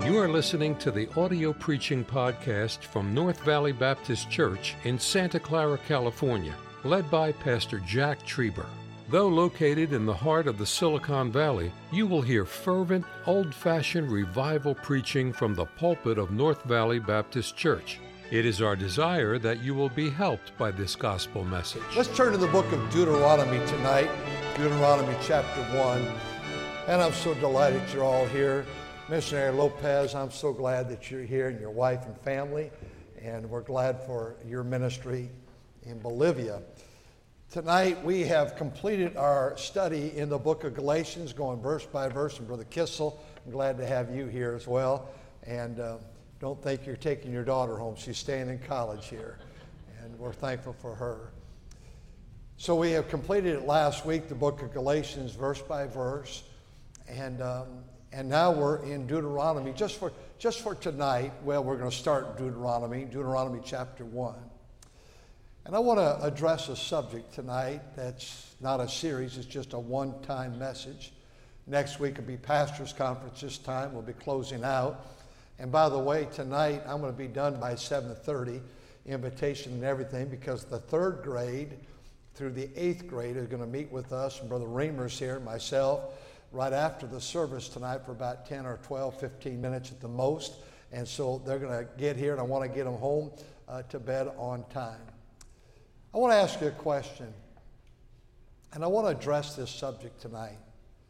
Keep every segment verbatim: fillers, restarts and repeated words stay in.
You are listening to the audio preaching podcast from North Valley Baptist Church in Santa Clara, California, led by Pastor Jack Trieber. Though located in the heart of the Silicon Valley, you will hear fervent, old-fashioned revival preaching from the pulpit of North Valley Baptist Church. It is our desire that you will be helped by this gospel message. Let's turn to the book of Deuteronomy tonight, Deuteronomy chapter one. And I'm so delighted you're all here. Missionary Lopez, I'm so glad that you're here and your wife and family, and we're glad for your ministry in Bolivia. Tonight we have completed our study in the book of Galatians, going verse by verse, and Brother Kissel, I'm glad to have you here as well. And uh, don't think you're taking your daughter home. She's staying in college here, and we're thankful for her. So we have completed it last week, the book of Galatians, verse by verse, and um, and now we're in Deuteronomy. Just for just for tonight, well, we're going to start Deuteronomy, Deuteronomy chapter one. And I want to address a subject tonight that's not a series, it's just a one-time message. Next week will be Pastors' Conference. This time we'll be closing out. And by the way, tonight I'm going to be done by seven thirty, invitation and everything, because the third grade through the eighth grade is going to meet with us, and Brother Reamer's here, myself, right after the service tonight for about ten or twelve, fifteen minutes at the most. And so they're going to get here, and I want to get them home uh, to bed on time. I want to ask you a question, and I want to address this subject tonight.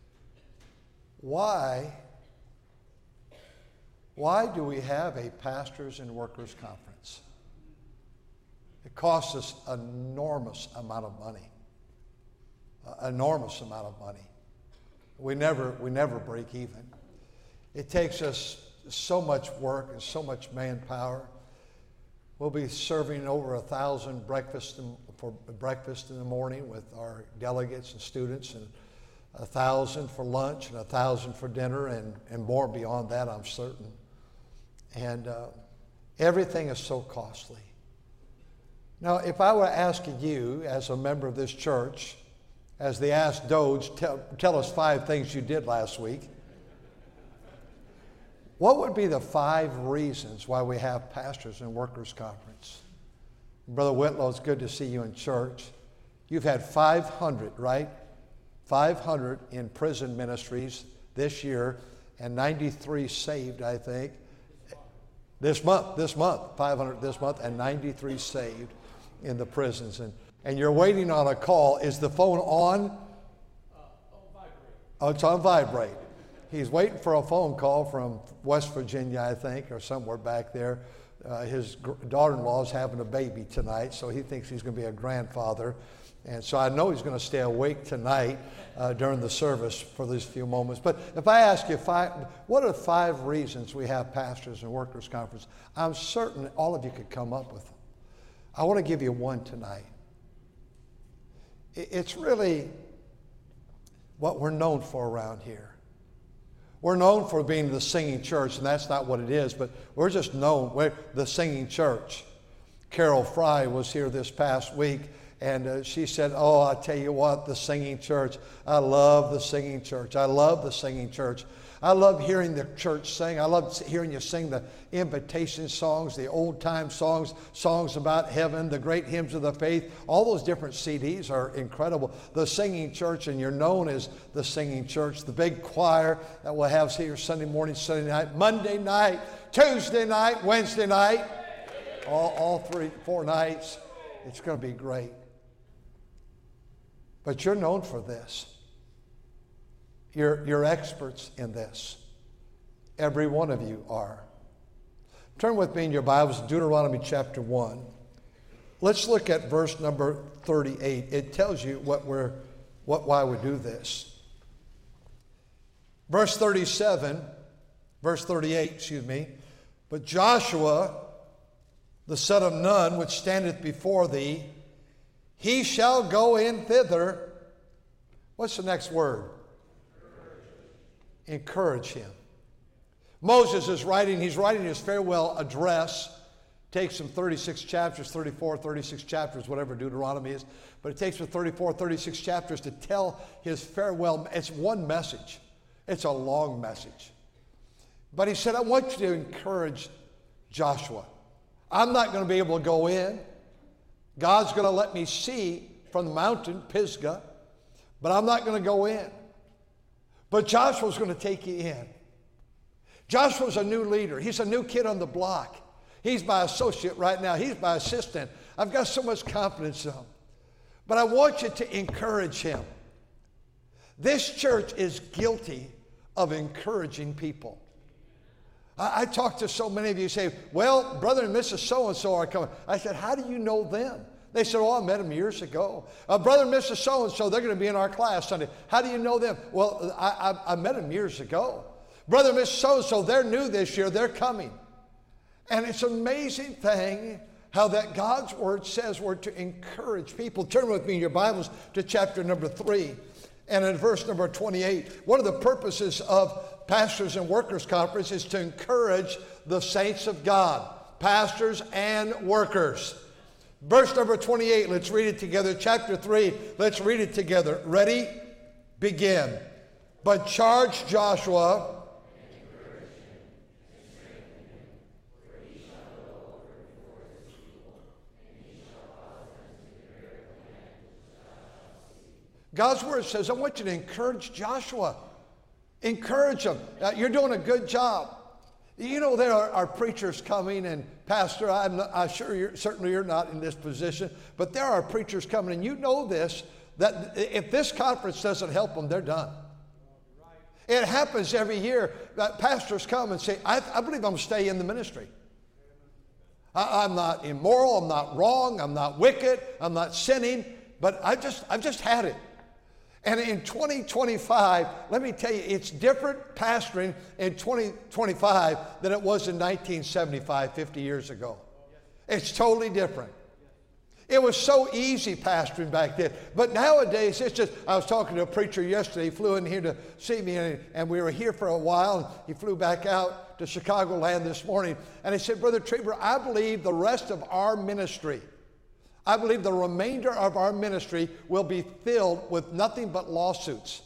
Why, why do we have a pastors and workers conference? It costs us an enormous amount of money, an enormous amount of money. We never, we never break even. It takes us so much work and so much manpower. We'll be serving over a thousand breakfasts for breakfast in the morning with our delegates and students, and a thousand for lunch, and a thousand for dinner, and, and more beyond that, I'm certain. And uh, everything is so costly. Now, if I were asking you, as a member of this church, as they asked Doge, tell, tell us five things you did last week, what would be the five reasons why we have Pastors and Workers Conference? Brother Whitlow, it's good to see you in church. You've had five hundred, right? five hundred in prison ministries this year, and ninety-three saved, I think. This month, this month, five hundred this month, and ninety-three saved in the prisons. And, and you're waiting on a call. Is the phone on? Uh, on vibrate. Oh, it's on vibrate. He's waiting for a phone call from West Virginia, I think, or somewhere back there. Uh, his gr- daughter-in-law is having a baby tonight, so he thinks he's going to be a grandfather. And so I know he's going to stay awake tonight uh, during the service for these few moments. But if I ask you, five, what are five reasons we have Pastors and Workers Conference? I'm certain all of you could come up with them. I want to give you one tonight. It's really what we're known for around here. We're known for being the singing church, and that's not what it is, but we're just known, we're the singing church. Carol Fry was here this past week, and uh, she said, oh, I tell you what, the singing church. I love the singing church. I love the singing church. I love hearing the church sing. I love hearing you sing the invitation songs, the old-time songs, songs about heaven, the great hymns of the faith. All those different C Ds are incredible. The singing church, and you're known as the singing church, the big choir that we'll have here Sunday morning, Sunday night, Monday night, Tuesday night, Wednesday night, all, all three, four nights. It's going to be great. But you're known for this. You're, you're experts in this. Every one of you are. Turn with me in your Bibles to Deuteronomy chapter one. Let's look at verse number thirty-eight. It tells you what we're, what, why we do this. Verse thirty-seven, verse thirty-eight, excuse me. But Joshua, the son of Nun, which standeth before thee, he shall go in thither. What's the next word? Encourage him. Moses is writing, he's writing his farewell address. Takes him thirty-six chapters, thirty-four, thirty-six chapters, whatever Deuteronomy is. But it takes him thirty-four, thirty-six chapters to tell his farewell. It's one message. It's a long message. But he said, I want you to encourage Joshua. I'm not going to be able to go in. God's going to let me see from the mountain, Pisgah, but I'm not going to go in. But Joshua's going to take you in. Joshua's a new leader. He's a new kid on the block. He's my associate right now. He's my assistant. I've got so much confidence in him. But I want you to encourage him. This church is guilty of encouraging people. I, I talk to so many of you who say, well, brother and Missus So-and-so are coming. I said, how do you know them? They said, oh, I met them years ago. Uh, brother and Missus So-and-so, they're going to be in our class Sunday. How do you know them? Well, I, I, I met them years ago. Brother and Missus So-and-so, they're new this year. They're coming. And it's an amazing thing how that God's word says we're to encourage people. Turn with me in your Bibles to chapter number three. And in verse number twenty-eight, one of the purposes of Pastors and Workers Conference is to encourage the saints of God, pastors and workers. Verse number twenty-eight, let's read it together. Chapter three, let's read it together. Ready? Begin. But charge Joshua. God's word says, I want you to encourage Joshua. Encourage him. Uh, you're doing a good job. You know, there are, are preachers coming, and Pastor, I'm, not, I'm sure you're, certainly you're not in this position, but there are preachers coming, and you know this, that if this conference doesn't help them, they're done. It happens every year that pastors come and say, I, I believe I'm going to stay in the ministry. I, I'm not immoral, I'm not wrong, I'm not wicked, I'm not sinning, but I just, I've just had it. And in twenty twenty-five, let me tell you, it's different pastoring in twenty twenty-five than it was in nineteen seventy-five, fifty years ago. It's totally different. It was so easy pastoring back then. But nowadays, it's just, I was talking to a preacher yesterday. He flew in here to see me, and, and we were here for a while. And he flew back out to Chicagoland this morning. And he said, Brother Trieber, I believe the rest of our ministry, I believe the remainder of our ministry will be filled with nothing but lawsuits.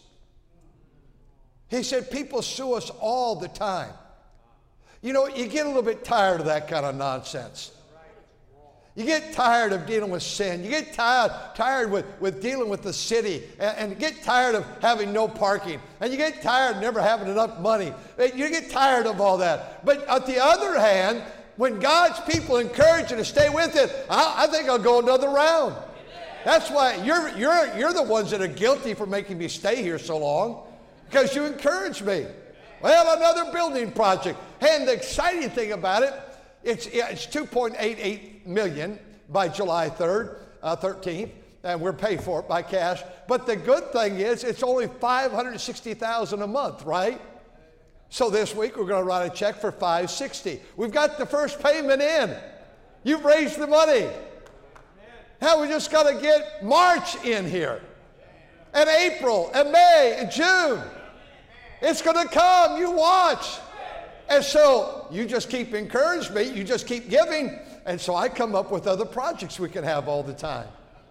He said, people sue us all the time. You know, you get a little bit tired of that kind of nonsense. You get tired of dealing with sin. You get tired, tired with, with dealing with the city, and, and get tired of having no parking. And you get tired of never having enough money. You get tired of all that. But on the other hand, when God's people encourage you to stay with it, I, I think I'll go another round. That's why you're, you're, you're the ones that are guilty for making me stay here so long, because you encouraged me. Well, another building project. And the exciting thing about it, it's, it's two point eight eight million dollars by July third, uh, thirteenth, and we're paid for it by cash. But the good thing is it's only five hundred sixty thousand dollars a month, right? So this week we're going to write a check for five hundred sixty thousand dollars. We've got the first payment in. You've raised the money. Now we just got to get March in here, and April, and May, and June. It's going to come. You watch. And so you just keep encouraging me. You just keep giving. And so I come up with other projects we can have all the time.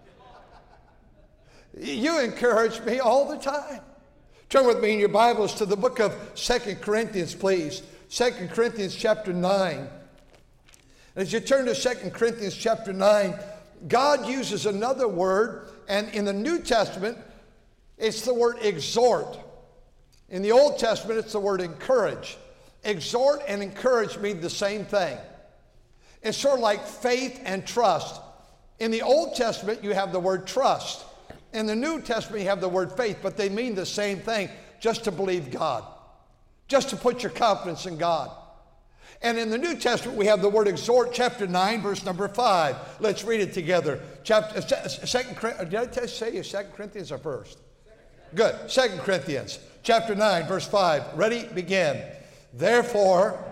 You encourage me all the time. Turn with me in your Bibles to the book of Second Corinthians, please. Second Corinthians chapter nine. As you turn to Second Corinthians chapter nine, God uses another word, and in the New Testament, it's the word exhort. In the Old Testament, it's the word encourage. Exhort and encourage mean the same thing. It's sort of like faith and trust. In the Old Testament, you have the word trust. In the New Testament, you have the word faith, but they mean the same thing, just to believe God, just to put your confidence in God. And in the New Testament, we have the word exhort, chapter nine, verse number five. Let's read it together. Chapter, second, did I tell you, say you Second Corinthians or first? Good. Second Corinthians, chapter nine, verse five. Ready? Begin. Therefore,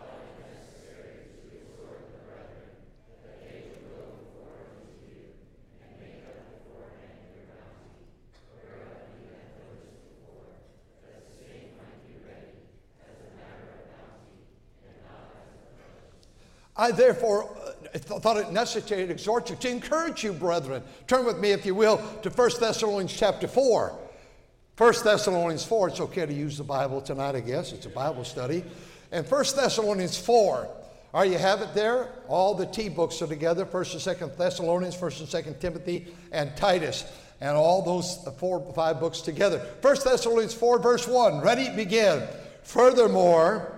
I therefore uh, thought it necessary to exhort you, to encourage you, brethren. Turn with me, if you will, to First Thessalonians chapter four. First Thessalonians four, it's okay to use the Bible tonight, I guess. It's a Bible study. And First Thessalonians four. All right, you have it there. All the T books are together. First and Second Thessalonians, First and Second Timothy, and Titus. And all those four, five books together. First Thessalonians four, verse one. Ready? Begin. Furthermore,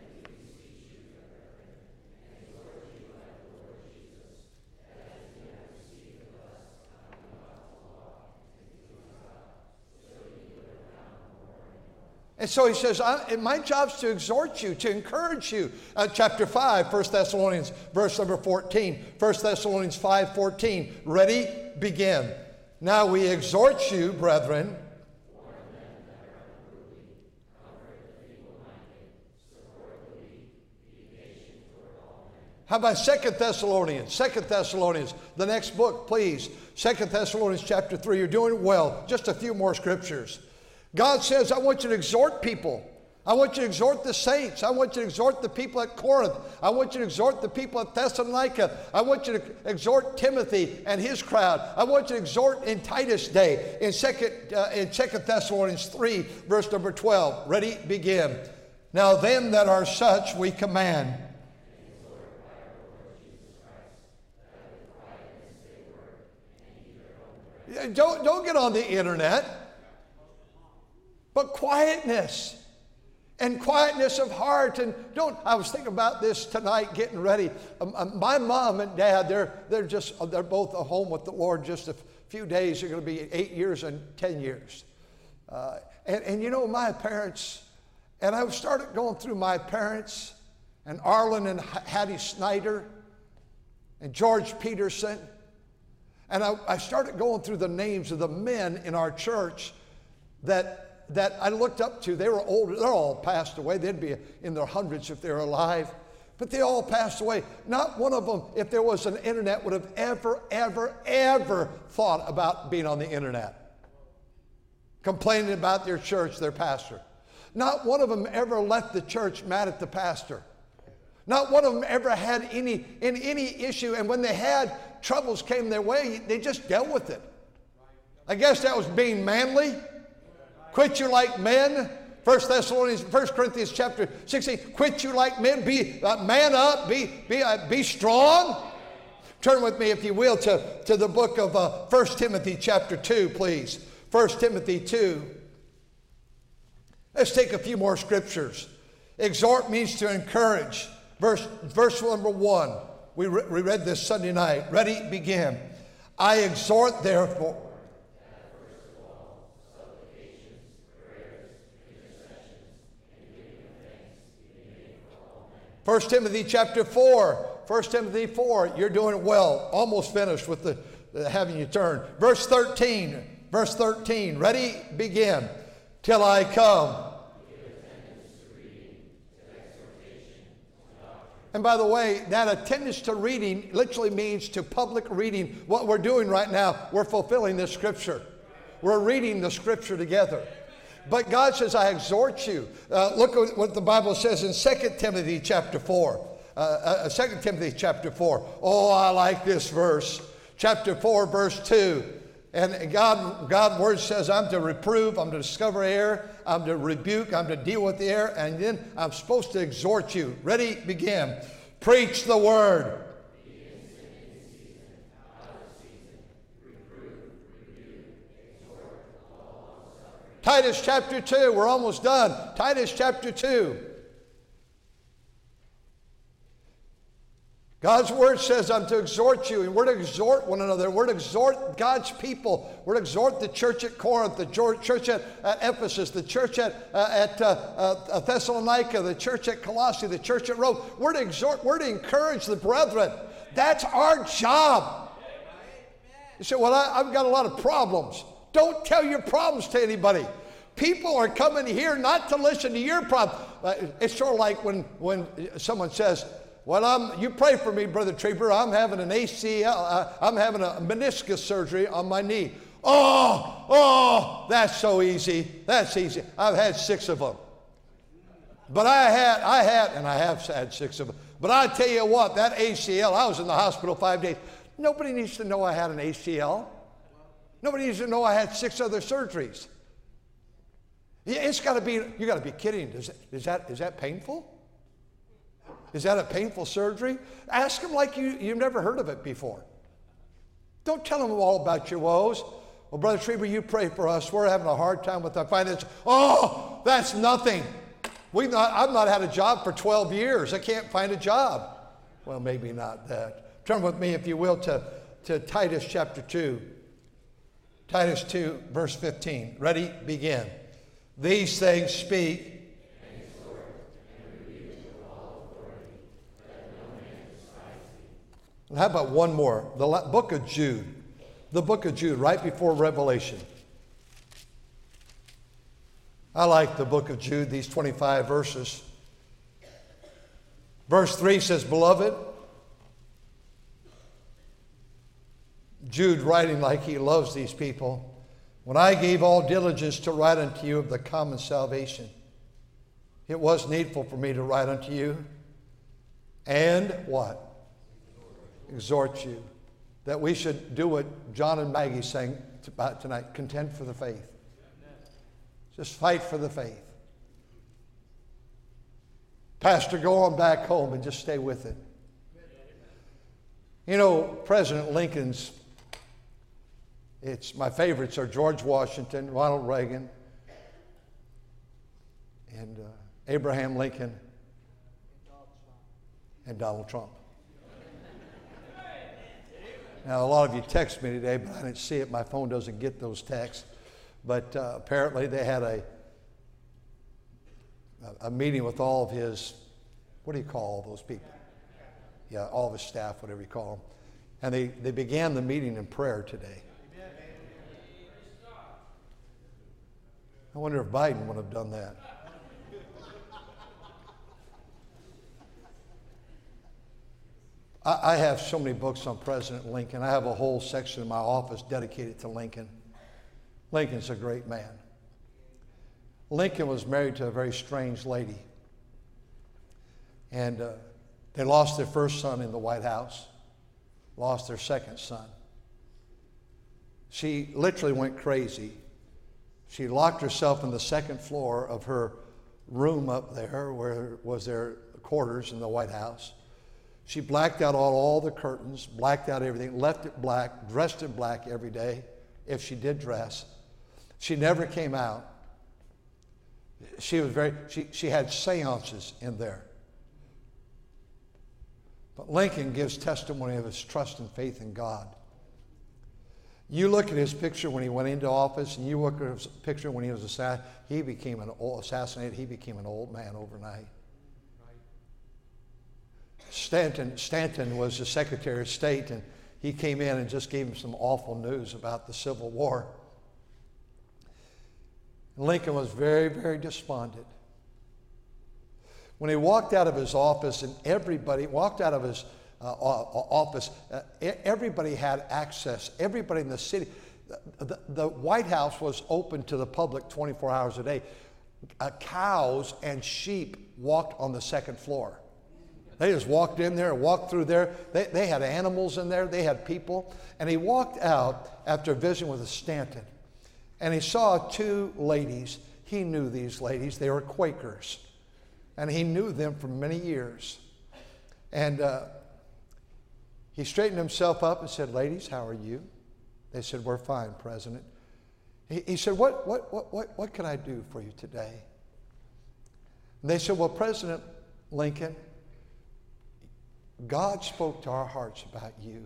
and so he says, I, my job's to exhort you, to encourage you. Uh, chapter five, First Thessalonians, verse number fourteen. First Thessalonians five, fourteen. Ready? Begin. Now we exhort you, brethren. How about Second Thessalonians? Second Thessalonians, the next book, please. Second Thessalonians chapter three. You're doing well. Just a few more scriptures. God says, I want you to exhort people. I want you to exhort the saints. I want you to exhort the people at Corinth. I want you to exhort the people at Thessalonica. I want you to exhort Timothy and his crowd. I want you to exhort in Titus Day in Second uh, in Second Thessalonians three, verse number twelve. Ready? Begin. Now them that are such we command. Don't, don't get on the internet. But quietness. And quietness of heart. And don't, I was thinking about this tonight, getting ready. Um, um, my mom and dad, they're, they're just, they're both at home with the Lord just a few days. They're going to be eight years and ten years. Uh, and, and you know, my parents, and I started going through my parents, and Arlen and Hattie Snyder, and George Peterson. And I, I started going through the names of the men in our church that that I looked up to. They were older. They're all passed away. They'd be in their hundreds if they were alive. But they all passed away. Not one of them, if there was an internet, would have ever, ever, ever thought about being on the internet. Complaining about their church, their pastor. Not one of them ever left the church mad at the pastor. Not one of them ever had any, in any issue. And when they had troubles came their way, they just dealt with it. I guess that was being manly. Quit you like men. First Thessalonians, First Corinthians chapter sixteen. Quit you like men. Be uh, man up. Be be uh, be strong. Turn with me, if you will, to, to the book of uh, First Timothy chapter two, please. First Timothy two. Let's take a few more scriptures. Exhort means to encourage. Verse verse number one. We re- we read this Sunday night. Ready? Begin. I exhort therefore. First Timothy chapter four. First Timothy four. You're doing well. Almost finished with the, the having you turn. Verse thirteen. Verse thirteen. Ready? Begin. Till I come. And by the way, that attendance to reading literally means to public reading. What we're doing right now, we're fulfilling this scripture. We're reading the scripture together. But God says, I exhort you. Uh, look at what the Bible says in Second Timothy chapter four. Uh, uh, Second Timothy chapter four. Oh, I like this verse. Chapter four, verse two. And God, God's word says, I'm to reprove, I'm to discover error, I'm to rebuke, I'm to deal with the error, and then I'm supposed to exhort you. Ready? Begin. Preach the word. Titus chapter two, we're almost done. Titus chapter two. God's word says, I'm to exhort you, and we're to exhort one another. We're to exhort God's people. We're to exhort the church at Corinth, the church at, at Ephesus, the church at, uh, at uh, uh, Thessalonica, the church at Colossae, the church at Rome. We're to exhort, we're to encourage the brethren. That's our job. You say, well, I, I've got a lot of problems. Don't tell your problems to anybody. People are coming here not to listen to your problem. Uh, it's sort of like when, when someone says, well, I'm, you pray for me, Brother Trieber. I'm having an A C L. Uh, I'm having a meniscus surgery on my knee. Oh, oh, that's so easy. That's easy. I've had six of them. But I had, I had, and I have had six of them. But I tell you what, that A C L, I was in the hospital five days. Nobody needs to know I had an A C L. Nobody needs to know I had six other surgeries. It's got to be, you got to be kidding. Is, is, that, is that painful? Is that a painful surgery? Ask them like you, you've never heard of it before. Don't tell them all about your woes. Well, Brother Trieber, you pray for us. We're having a hard time with our finances. Oh, that's nothing. We've not, I've not had a job for twelve years. I can't find a job. Well, maybe not that. Turn with me, if you will, to, to Titus chapter two. Titus two, verse fifteen. Ready? Begin. These things speak. And how about one more? The book of Jude. The book of Jude, right before Revelation. I like the book of Jude, these twenty-five verses. Verse three says, Beloved, Jude writing like he loves these people, when I gave all diligence to write unto you of the common salvation, it was needful for me to write unto you, and what? Exhort you, that we should do what John and Maggie sang about tonight, contend for the faith. Just fight for the faith. Pastor, go on back home and just stay with it. You know, President Lincoln's, it's my favorites are George Washington, Ronald Reagan, and uh, Abraham Lincoln, and Donald Trump. Now, a lot of you text me today, but I didn't see it. My phone doesn't get those texts. But uh, apparently they had a, a meeting with all of his, what do you call all those people? Yeah, all of his staff, whatever you call them. And they, they began the meeting in prayer today. I wonder if Biden would have done that. I have so many books on President Lincoln. I have a whole section in my office dedicated to Lincoln. Lincoln's a great man. Lincoln was married to a very strange lady. And uh, they lost their first son in the White House, lost their second son. She literally went crazy. She locked herself in the second floor of her room up there where was their quarters in the White House. She blacked out all, all the curtains, blacked out everything, left it black, dressed in black every day, if she did dress. She never came out. She was very, she, she had seances in there. But Lincoln gives testimony of his trust and faith in God. You look at his picture when he went into office, and you look at his picture when he was assassinated, he became an old, assassinated, he became an old man overnight. Stanton, Stanton was the Secretary of State, and he came in and just gave him some awful news about the Civil War. Lincoln was very, very despondent. When he walked out of his office, and everybody walked out of his uh, office, uh, everybody had access. Everybody in the city, the, the, the White House was open to the public twenty-four hours a day. Uh, cows and sheep walked on the second floor. They just walked in there, walked through there. They, they had animals in there. They had people. And he walked out after a visit with a Stanton. And he saw two ladies. He knew these ladies. They were Quakers. And he knew them for many years. And uh, he straightened himself up and said, "Ladies, how are you?" They said, "We're fine, President." He, he said, what, what, what, what, what can I do for you today? And they said, "Well, President Lincoln, God spoke to our hearts about you.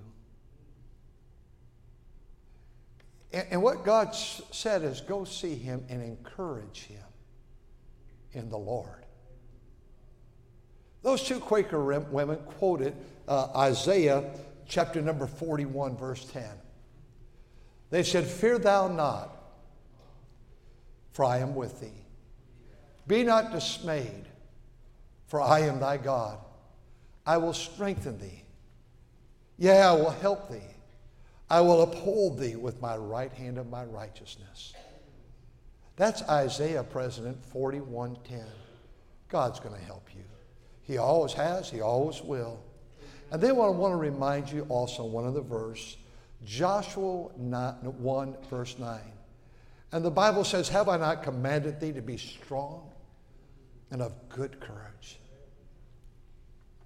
And, and what God s- said is go see him and encourage him in the Lord." Those two Quaker women quoted uh, Isaiah chapter number forty-one, verse ten. They said, "Fear thou not, for I am with thee. Be not dismayed, for I am thy God. I will strengthen thee. Yea, I will help thee. I will uphold thee with my right hand of my righteousness." That's Isaiah, President, forty-one ten. God's going to help you. He always has. He always will. And then I want to remind you also one other verse, Joshua one, verse nine. And the Bible says, "Have I not commanded thee to be strong and of good courage?"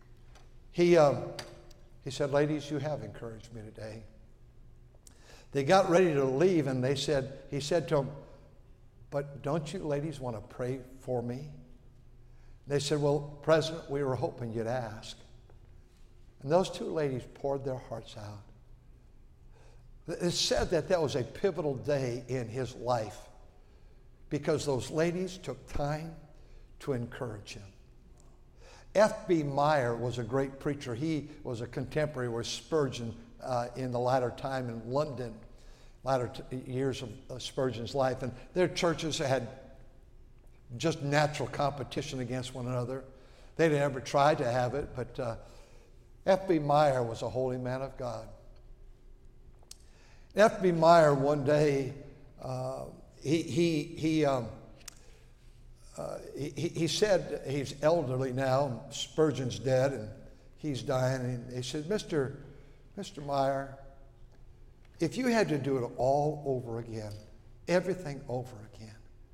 he, um, he said, ladies, you have encouraged me today. They got ready to leave, and they said, he said to them, but don't you ladies want to pray for me? They said, well, President, we were hoping you'd ask. And those two ladies poured their hearts out. It's said that that was a pivotal day in his life because those ladies took time to encourage him. F B Meyer was a great preacher. He was a contemporary with Spurgeon uh, in the latter time in London, latter t- years of uh, Spurgeon's life. And their churches had just natural competition against one another. They didn't ever try to have it, but uh, F B Meyer was a holy man of God. F B Meyer one day, uh, he, he, he, um, uh, he, he said, he's elderly now, Spurgeon's dead, and he's dying, and he said, Mister Mister Meyer, if you had to do it all over again, everything over again,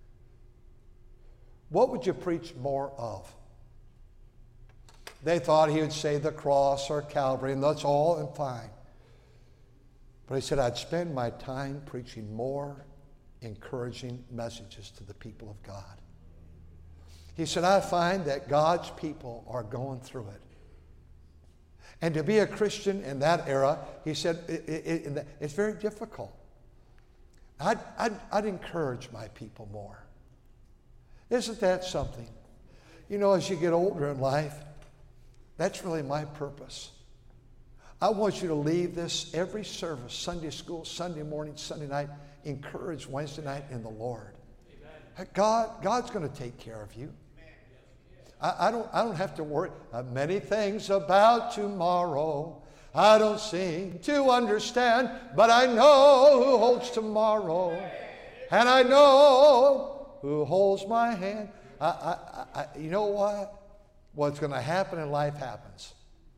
what would you preach more of? They thought he would say the cross or Calvary, and that's all and fine. But he said, I'd spend my time preaching more encouraging messages to the people of God. He said, I find that God's people are going through it. And to be a Christian in that era, he said, it, it, it, it's very difficult. I'd, I'd, I'd encourage my people more. Isn't that something? You know, as you get older in life, that's really my purpose. I want you to leave this every service, Sunday school, Sunday morning, Sunday night, encouraged Wednesday night in the Lord. Amen. God, God's going to take care of you. I, I don't, I don't have to worry. Uh, many things about tomorrow I don't seem to understand, but I know who holds tomorrow, and I know who holds my hand. I, I, I, you know what? What's going to happen in life happens.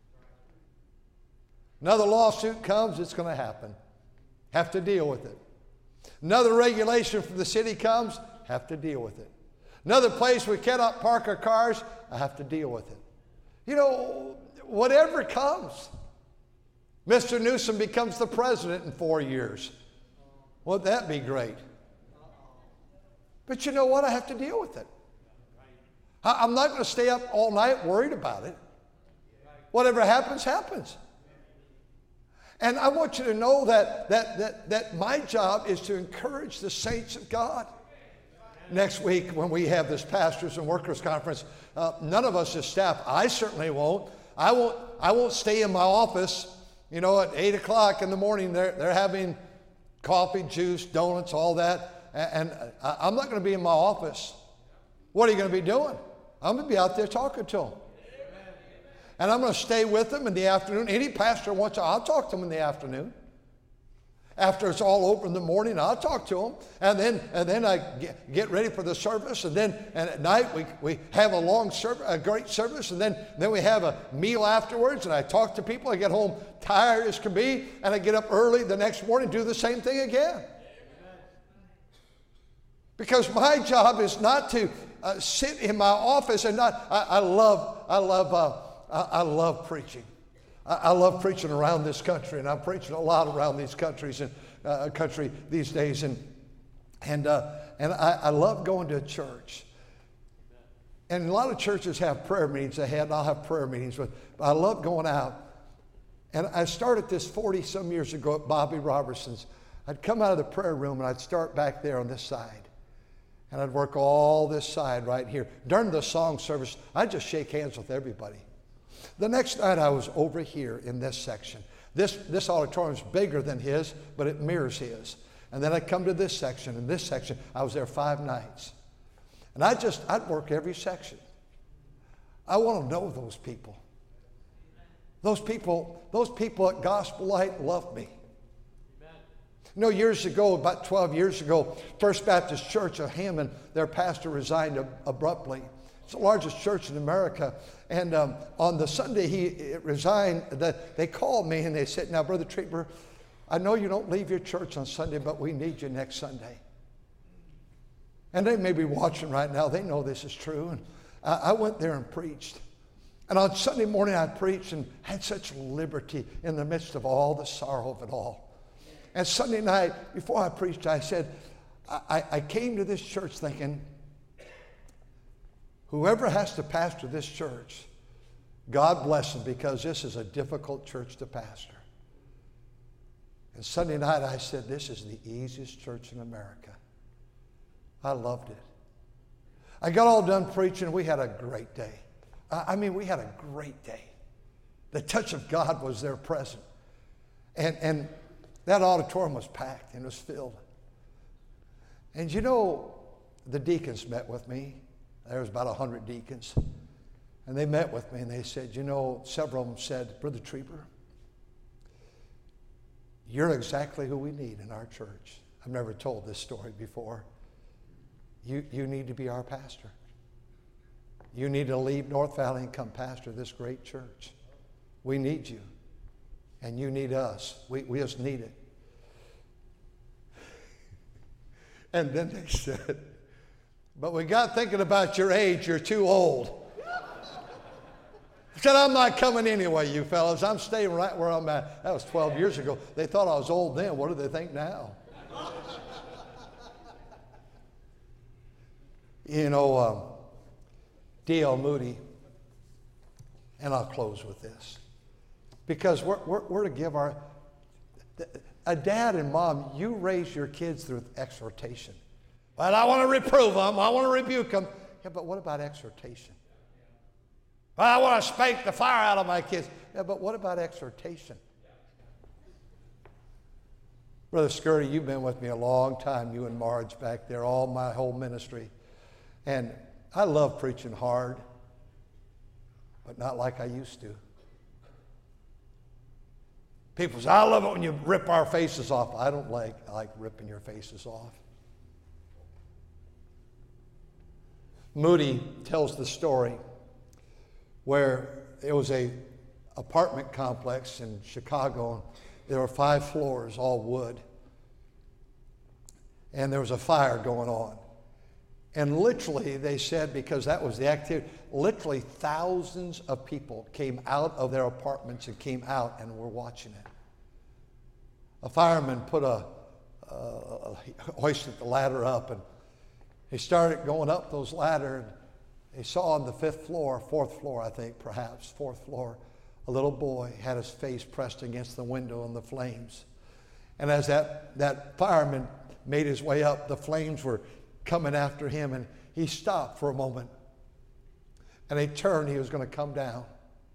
Another lawsuit comes, it's going to happen. Have to deal with it. Another regulation from the city comes, have to deal with it. Another place we cannot park our cars, I have to deal with it. You know, whatever comes. Mister Newsom becomes the president in four years. Wouldn't that be great? But you know what? I have to deal with it. I'm not going to stay up all night worried about it. Whatever happens, happens. And I want you to know that, that, that, that my job is to encourage the saints of God. Next week, when we have this pastors and workers conference, uh, none of us as staff, I certainly won't. I won't, I won't stay in my office. You know, at eight o'clock in the morning, they're, they're having coffee, juice, donuts, all that. And, and I'm not going to be in my office. What are you going to be doing? I'm going to be out there talking to them. And I'm going to stay with them in the afternoon. Any pastor wants to, I'll talk to them in the afternoon. After it's all over in the morning, I'll talk to them. And then, and then I get, get ready for the service. And then and at night, we, we have a long service, a great service. And then, then we have a meal afterwards. And I talk to people. I get home tired as can be. And I get up early the next morning and do the same thing again. Because my job is not to uh, sit in my office and not, I, I love, I love, uh, I, I love preaching. I, I love preaching around this country, and I'm preaching a lot around these countries and uh, country these days, and and uh, and I, I love going to a church. And a lot of churches have prayer meetings ahead, and I'll have prayer meetings, but, but I love going out. And I started this forty some years ago at Bobby Robertson's. I'd come out of the prayer room and I'd start back there on this side. And I'd work all this side right here. During the song service, I'd just shake hands with everybody. The next night I was over here in this section. This, this auditorium is bigger than his, but it mirrors his. And then I'd come to this section, and this section, I was there five nights. And I just, I'd work every section. I want to know those people. Those people, those people at Gospel Light love me. You know, years ago, about twelve years ago, First Baptist Church of Hammond, their pastor resigned ab- abruptly. It's the largest church in America. And um, on the Sunday he resigned, the, they called me and they said, now, Brother Trieber, I know you don't leave your church on Sunday, but we need you next Sunday. And they may be watching right now. They know this is true. And I, I went there and preached. And on Sunday morning I preached and had such liberty in the midst of all the sorrow of it all. And Sunday night, before I preached, I said, I, I came to this church thinking, whoever has to pastor this church, God bless them, because this is a difficult church to pastor. And Sunday night I said, this is the easiest church in America. I loved it. I got all done preaching. We had a great day. I mean, we had a great day. The touch of God was there present. And, and that auditorium was packed and was filled. And you know, the deacons met with me. There was about a hundred deacons. And they met with me and they said, you know, several of them said, Brother Trieber, you're exactly who we need in our church. I've never told this story before. You, you need to be our pastor. You need to leave North Valley and come pastor this great church. We need you. And you need us. We, we just need it. And then they said, but we got thinking about your age. You're too old. I said, I'm not coming anyway, you fellas. I'm staying right where I'm at. That was twelve years ago. They thought I was old then. What do they think now? You know, um, D L Moody, and I'll close with this, because we're, we're, we're to give our, a dad and mom, you raise your kids through exhortation. Well, I want to reprove them, I want to rebuke them. Yeah, but what about exhortation? Well, I want to spank the fire out of my kids. Yeah, but what about exhortation? Brother Scurry, you've been with me a long time, you and Marge back there, all my whole ministry. And I love preaching hard, but not like I used to. People say, I love it when you rip our faces off. I don't like, I like ripping your faces off. Moody tells the story where it was a apartment complex in Chicago. There were five floors, all wood. And there was a fire going on. And literally, they said, because that was the activity, literally thousands of people came out of their apartments and came out and were watching it. A fireman put a, uh, hoisted the ladder up, and he started going up those ladders. He saw on the fifth floor, fourth floor, I think, perhaps, fourth floor, a little boy had his face pressed against the window in the flames. And as that, that fireman made his way up, the flames were coming after him, and he stopped for a moment. And he turned, he was going to come down.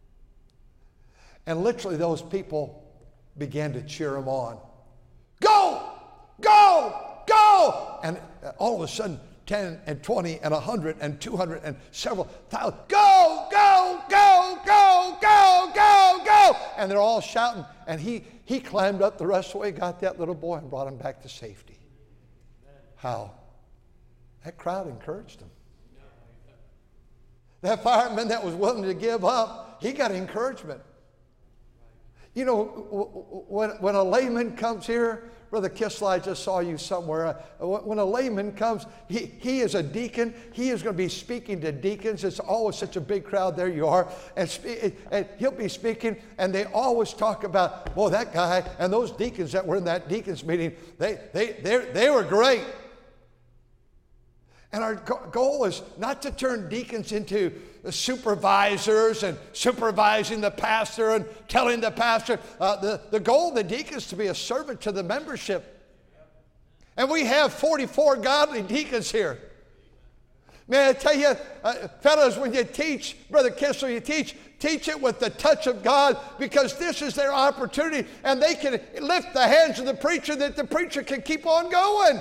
And literally those people began to cheer him on. Go! Go! Go! And all of a sudden, ten and twenty and a hundred and two hundred and several thousand, go! Go! Go! Go! Go! Go! Go! And they're all shouting. And he, he climbed up the rest of the way, got that little boy, and brought him back to safety. How? That crowd encouraged him. That fireman that was willing to give up, he got encouragement. You know, when, when a layman comes here, Brother Kissel, I just saw you somewhere. When a layman comes, he, he is a deacon. He is going to be speaking to deacons. It's always such a big crowd. There you are. And, spe- and he'll be speaking, and they always talk about, well, that guy and those deacons that were in that deacons meeting, they, they, they, they were great. And our goal is not to turn deacons into supervisors and supervising the pastor and telling the pastor. Uh, the, the goal of the deacons is to be a servant to the membership. And we have forty-four godly deacons here. May I tell you, uh, fellas, when you teach, Brother Kissel, you teach, teach it with the touch of God, because this is their opportunity, and they can lift the hands of the preacher that the preacher can keep on going.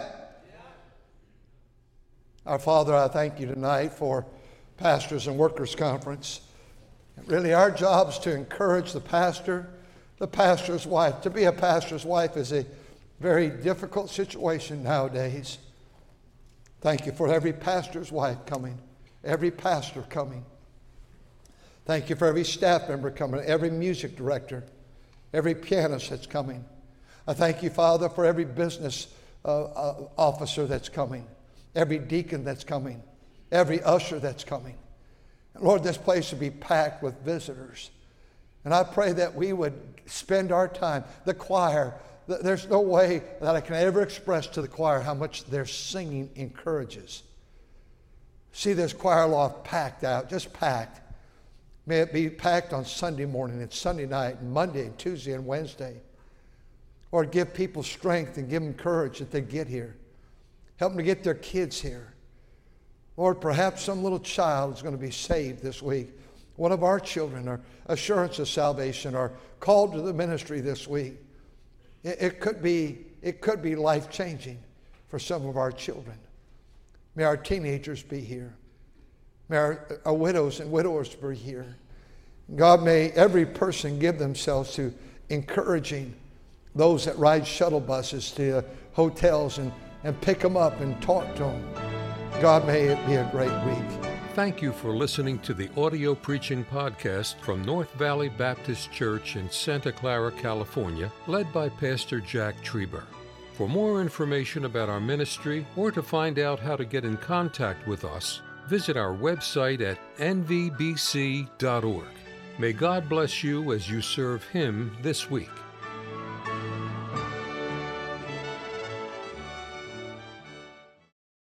Our Father, I thank you tonight for Pastors and Workers Conference. Really, our job is to encourage the pastor, the pastor's wife. To be a pastor's wife is a very difficult situation nowadays. Thank you for every pastor's wife coming, every pastor coming. Thank you for every staff member coming, every music director, every pianist that's coming. I thank you, Father, for every business uh, uh, officer that's coming, every deacon that's coming, every usher that's coming. Lord, this place would be packed with visitors. And I pray that we would spend our time, the choir, th- there's no way that I can ever express to the choir how much their singing encourages. See this choir loft packed out, just packed. May it be packed on Sunday morning and Sunday night and Monday and Tuesday and Wednesday. Or give people strength and give them courage that they get here. Help them to get their kids here. Lord, perhaps some little child is going to be saved this week. One of our children are assurance of salvation or called to the ministry this week. It, it could be, it could be life-changing for some of our children. May our teenagers be here. May our, our widows and widowers be here. God, may every person give themselves to encouraging those that ride shuttle buses to hotels and, and pick them up and talk to them. God, may it be a great week. Thank you for listening to the audio preaching podcast from North Valley Baptist Church in Santa Clara, California, led by Pastor Jack Trieber. For more information about our ministry or to find out how to get in contact with us, visit our website at n v b c dot org. May God bless you as you serve Him this week.